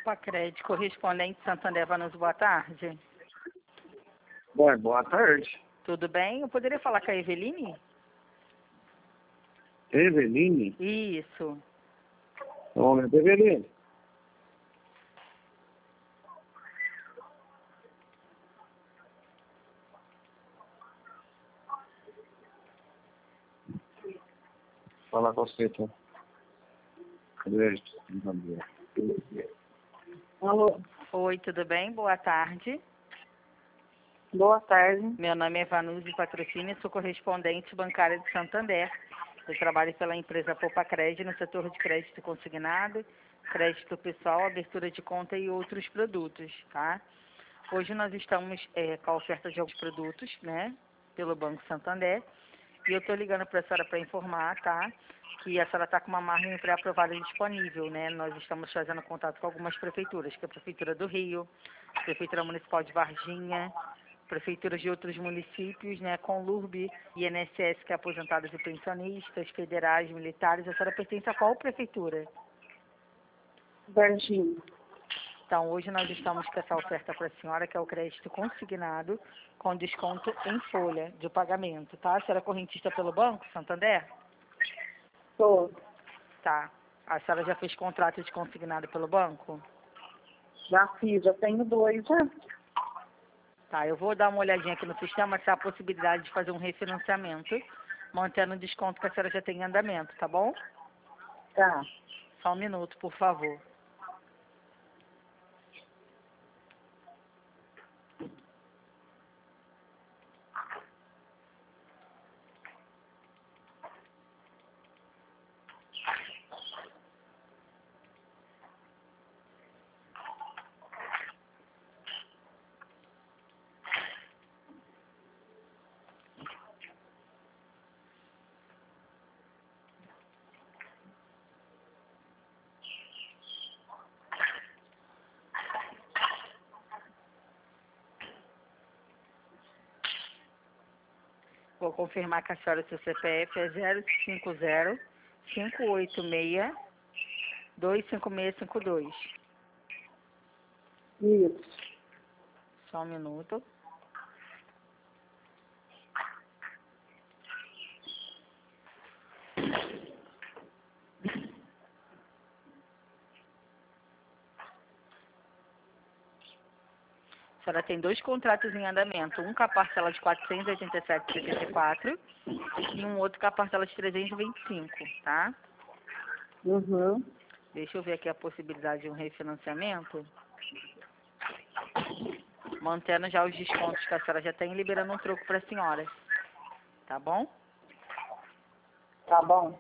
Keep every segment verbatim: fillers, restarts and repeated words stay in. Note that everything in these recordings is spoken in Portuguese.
Pacred, correspondente Santander Vanuso, boa tarde. Bom, boa tarde. Tudo bem? Eu poderia falar com a Eveline? Eveline? Isso. Momento, Eveline. Falar com você, então. Alô? Oi, tudo bem? Boa tarde. Boa tarde. Meu nome é Vanuso Patrocínio, sou correspondente bancária de Santander. Eu trabalho pela empresa Popacred no setor de crédito consignado, crédito pessoal, abertura de conta e outros produtos, tá? Hoje nós estamos é, com a oferta de alguns produtos, né, pelo Banco Santander. E eu estou ligando para a senhora para informar, tá? Que a senhora está com uma margem pré-aprovada disponível, né? Nós estamos fazendo contato com algumas prefeituras, que é a Prefeitura do Rio, Prefeitura Municipal de Varginha, prefeituras de outros municípios, né? Com L U R B, I N S S, que é aposentados e pensionistas, federais, militares. A senhora pertence a qual prefeitura? Varginha. Então, hoje nós estamos com essa oferta para a senhora, que é o crédito consignado com desconto em folha de pagamento, tá? A senhora é correntista pelo Banco Santander? Sou. Tá. A senhora já fez contrato de consignado pelo banco? Já fiz, já tenho dois já. Tá, eu vou dar uma olhadinha aqui no sistema se há a possibilidade de fazer um refinanciamento, mantendo o desconto que a senhora já tem em andamento, tá bom? Tá. Só um minuto, por favor. Vou confirmar com a senhora o seu C P F é zero cinco zero, cinco oito seis, dois cinco seis cinco dois. Isso. Só um minuto. A senhora tem dois contratos em andamento, um com a parcela de quatrocentos e oitenta e sete reais e setenta e quatro centavos e um outro com a parcela de trezentos e vinte e cinco reais, tá? Uhum. Deixa eu ver aqui a possibilidade de um refinanciamento. Mantendo já os descontos que a senhora já tem e liberando um troco para a senhora. Tá bom? Tá bom.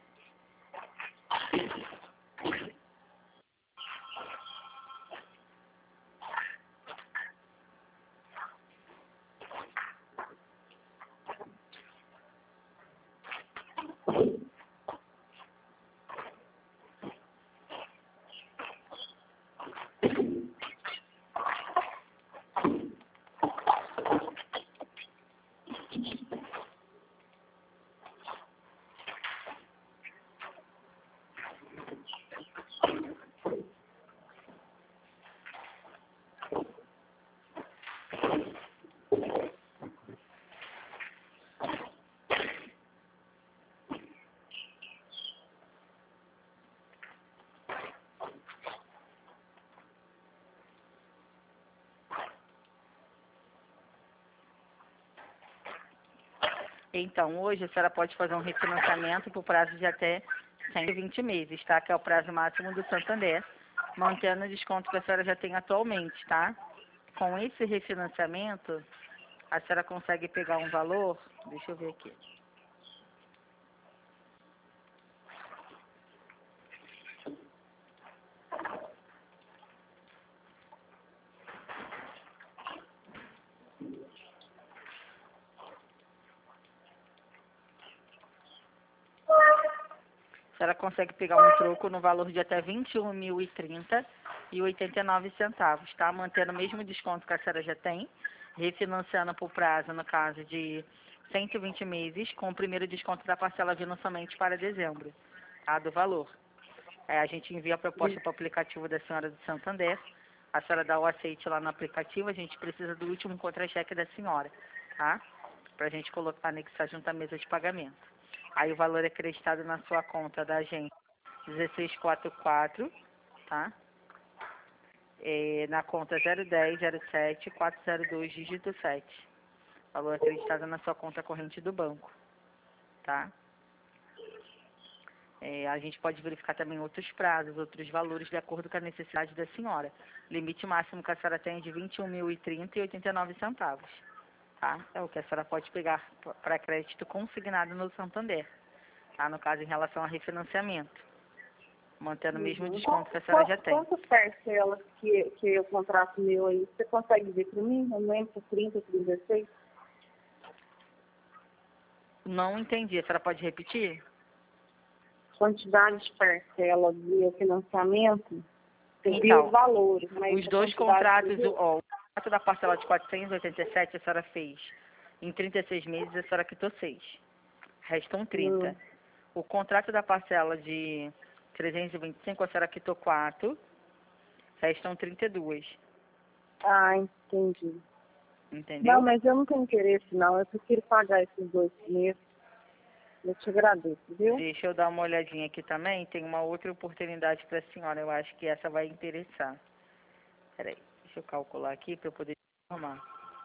Então, hoje a senhora pode fazer um refinanciamento por prazo de até cento e vinte meses, tá? Que é o prazo máximo do Santander, mantendo o desconto que a senhora já tem atualmente, tá? Com esse refinanciamento, a senhora consegue pegar um valor, deixa eu ver aqui. A senhora consegue pegar um troco no valor de até vinte e um mil e trinta reais e oitenta e nove centavos, tá? Mantendo o mesmo desconto que a senhora já tem, refinanciando por prazo, no caso de cento e vinte meses, com o primeiro desconto da parcela vindo somente para dezembro, tá? Do valor. É, a gente envia a proposta para o aplicativo da senhora do Santander. A senhora dá o aceite lá no aplicativo. A gente precisa do último contra-cheque da senhora, tá? Para a gente colocar, anexar junto à mesa de pagamento. Aí o valor é acreditado na sua conta da agência dezesseis quarenta e quatro, tá? É, na conta zero dez zero sete quatro zero dois, dígito sete. Valor acreditado na sua conta corrente do banco, tá? É, a gente pode verificar também outros prazos, outros valores de acordo com a necessidade da senhora. Limite máximo que a senhora tem é de vinte e um mil e trinta e oitenta e nove centavos, tá? É o que a senhora pode pegar para crédito consignado no Santander, tá? No caso, em relação a refinanciamento, mantendo o mesmo desconto que a senhora já tem. Quantas parcelas que, que o contrato meu aí, você consegue ver para mim? Eu não lembro se é trinta, trinta e seis. Não entendi, a senhora pode repetir? Quantidade de parcelas de financiamento, tem Então, os valores. Mas os a dois quantidade contratos, de- o, ó, o contrato da parcela de quatrocentos e oitenta e sete a senhora fez em trinta e seis meses, a senhora quitou seis. Restam trinta. Hum. O contrato da parcela de trezentos e vinte e cinco, a senhora quitou quatro. Restam trinta e dois. Ah, entendi. Entendeu? Não, mas eu não tenho interesse, não. Eu prefiro pagar esses dois meses. Eu te agradeço, viu? Deixa eu dar uma olhadinha aqui também. Tem uma outra oportunidade para a senhora. Eu acho que essa vai interessar. Peraí, deixa eu calcular aqui para eu poder informar.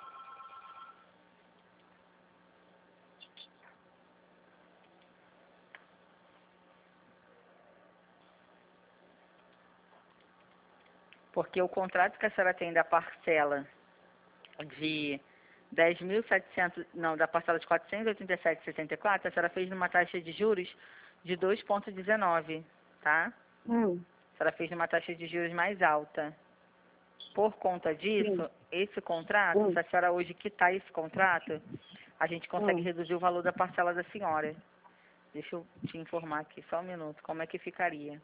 Porque o contrato que a senhora tem da parcela de dez mil e setecentos, não, da parcela de quatrocentos e oitenta e sete vírgula sessenta e quatro, a senhora fez numa taxa de juros de dois vírgula dezenove, tá? Hum, A senhora fez numa taxa de juros mais alta. Por conta disso, sim. esse contrato, Hum, se a senhora hoje quitar esse contrato, a gente consegue hum. reduzir o valor da parcela da senhora. Deixa eu te informar aqui, só um minuto, como é que ficaria.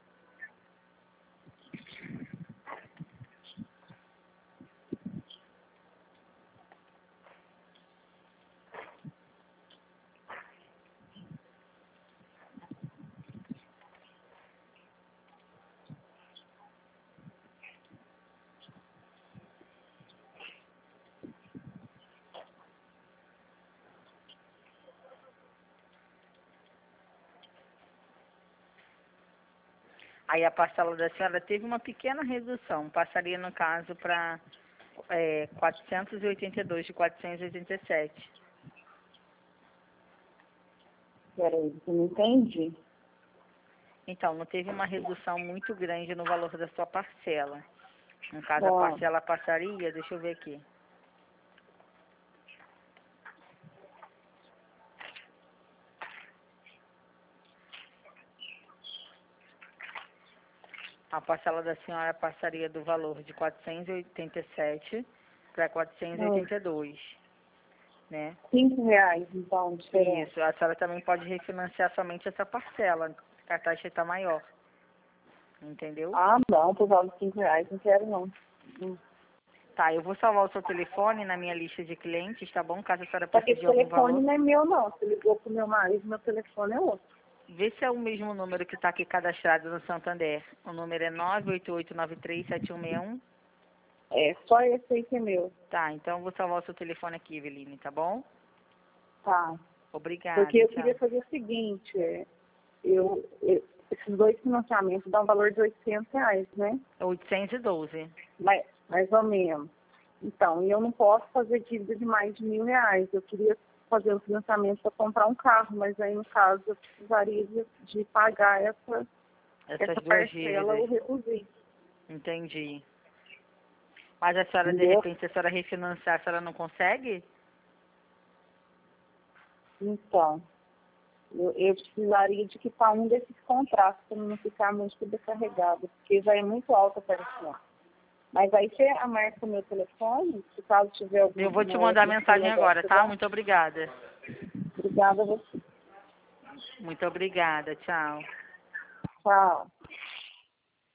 Aí a parcela da senhora teve uma pequena redução, passaria no caso para é, quatrocentos e oitenta e dois de quatrocentos e oitenta e sete. Peraí, eu não entendi. Então, não teve uma redução muito grande no valor da sua parcela. No caso, a Bom, parcela passaria, deixa eu ver aqui. A parcela da senhora passaria do valor de quatrocentos e oitenta e sete para quatrocentos e oitenta e dois, né? cinco reais, então, diferente. Isso, a senhora também pode refinanciar somente essa parcela, que a taxa está maior. Entendeu? Ah, não, por causa de cinco reais, não quero, não. Hum. Tá, eu vou salvar o seu telefone na minha lista de clientes, tá bom? Caso a senhora Só que precise esse de algum telefone valor. não é meu, não. Você ligou pro meu marido, meu telefone é outro. Vê se é o mesmo número que está aqui cadastrado no Santander. O número é nove oito oito nove três sete um seis um. É, só esse aí que é meu. Tá, então eu vou salvar o seu telefone aqui, Eveline, tá bom? Tá. Obrigada, Porque eu tchau. queria fazer o seguinte, é, eu, eu- esses dois financiamentos dão um valor de oitocentos reais, né? oitocentos e doze. Mais, mais ou menos. Então, e eu não posso fazer dívida de mais de mil reais. Eu queria fazer um financiamento para comprar um carro, mas aí, no caso, eu precisaria de, de pagar essa, Essas essa duas parcela ou dívidas. reduzir. Entendi. Mas a senhora, de Entendeu? repente, se a senhora refinanciar, a senhora não consegue? Então, eu, eu precisaria de quitar um desses contratos para não ficar muito sobrecarregado, porque já é muito alta a parcela. Mas aí você marca o meu telefone, se caso tiver algum... Eu vou te mandar mensagem agora, tá? Muito obrigada. Obrigada a você. Muito obrigada. Tchau. Tchau.